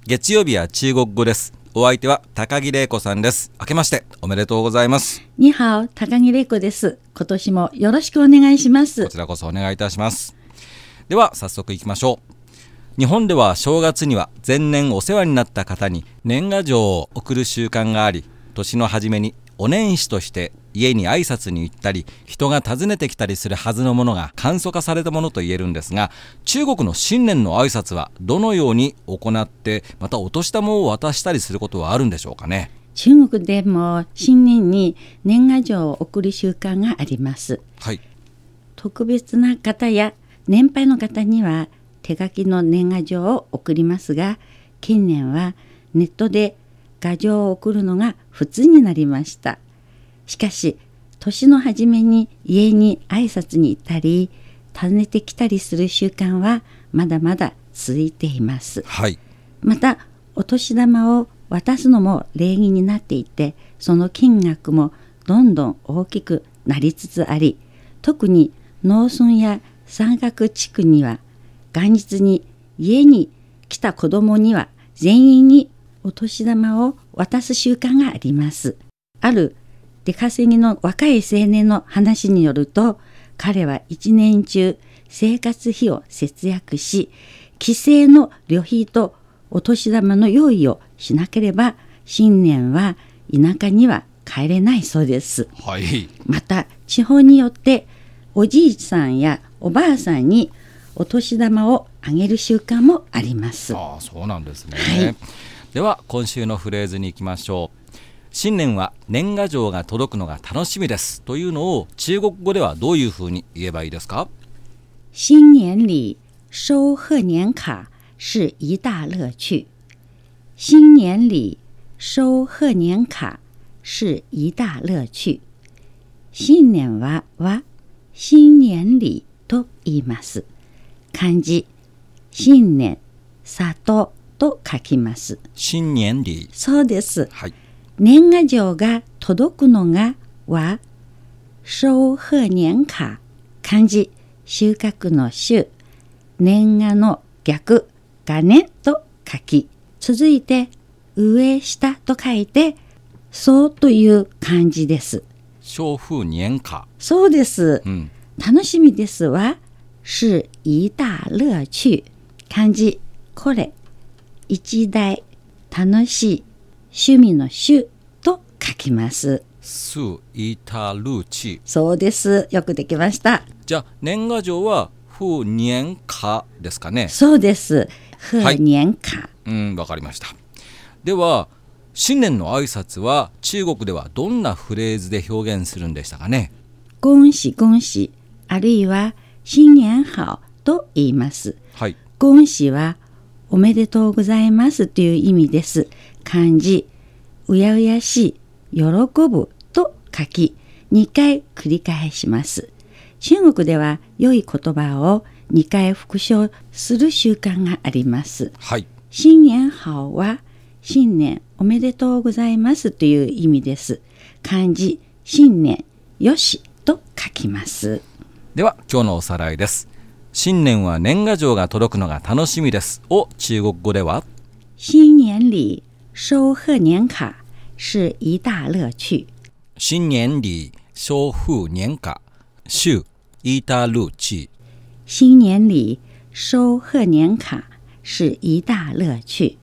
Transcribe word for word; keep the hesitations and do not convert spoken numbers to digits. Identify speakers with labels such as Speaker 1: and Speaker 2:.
Speaker 1: 月曜日は中国語です。お相手は高木玲子さんです。明けましておめでとうございます。
Speaker 2: にはお、高木玲子です。今年もよろしくお願いします。
Speaker 1: こちらこそお願いいたします。では早速いきましょう。日本では正月には前年お世話になった方に年賀状を送る習慣があり、年の初めにお年始として家に挨拶に行ったり、人が訪ねてきたりするはずのものが簡素化されたものと言えるんですが、中国の新年の挨拶はどのように行って、またお年玉を渡したりすることはあるんでしょうかね。
Speaker 2: 中国でも新年に年賀状を送る習慣があります。
Speaker 1: はい。
Speaker 2: 特別な方や年配の方には手書きの年賀状を送りますが、近年はネットで画像を送るのが普通になりました。しかし年の初めに家に挨拶に行ったり訪ねてきたりする習慣はまだまだ続いています。
Speaker 1: はい。
Speaker 2: またお年玉を渡すのも礼儀になっていて、その金額もどんどん大きくなりつつあり、特に農村や山岳地区には元日に家に来た子供には全員にお年玉を渡す習慣があります。ある出稼ぎの若い青年の話によると、彼は一年中生活費を節約し、帰省の旅費とお年玉の用意をしなければ新年は田舎には帰れないそうです。
Speaker 1: はい。
Speaker 2: また地方によっておじいさんやおばあさんにお年玉をあげる習慣もあります。
Speaker 1: ああ、そうなんですね。
Speaker 2: はい、
Speaker 1: では今週のフレーズに行きましょう。新年は年賀状が届くのが楽しみですというのを中国語ではどういうふうに言えばいいですか？
Speaker 2: 新年里收贺年卡是一大乐趣。新年里收贺年卡是一大乐趣。新年はは新年里と言います。漢字新年里と書きます。
Speaker 1: 新年里。
Speaker 2: そうです。
Speaker 1: はい。
Speaker 2: 年賀状が届くのがは收賀年卡、漢字収穫の収、年賀の逆が年と書き、続いて上下と書いてそうという漢字です。
Speaker 1: 收贺年卡。
Speaker 2: そうです、
Speaker 1: うん、
Speaker 2: 楽しみですは是一大乐趣、漢字これ一大楽しい趣味の趣と書きます。
Speaker 1: 是一大乐趣。
Speaker 2: そうです。よくできました。
Speaker 1: じゃあ年賀状は贺年卡ですかね。
Speaker 2: そうです。賀年卡、はい、
Speaker 1: うん、わかりました。では新年の挨拶は中国ではどんなフレーズで表現するんでしたかね。
Speaker 2: 恭喜恭喜、あるいは新年好と言います。
Speaker 1: はい。
Speaker 2: 恭喜はおめでとうございますという意味です。漢字うやうやしい喜ぶと書きにかい繰り返します。中国では良い言葉をにかい復唱する習慣があります。
Speaker 1: はい。
Speaker 2: 新年好は新年おめでとうございますという意味です。漢字新年よしと書きます。
Speaker 1: では今日のおさらいです。新年は年賀状が届くのが楽しみですを中国語では
Speaker 2: 新年里收贺年卡是一大乐趣。
Speaker 1: 新年里收贺年卡是一大乐趣。
Speaker 2: 新年里收贺年卡是一大乐趣。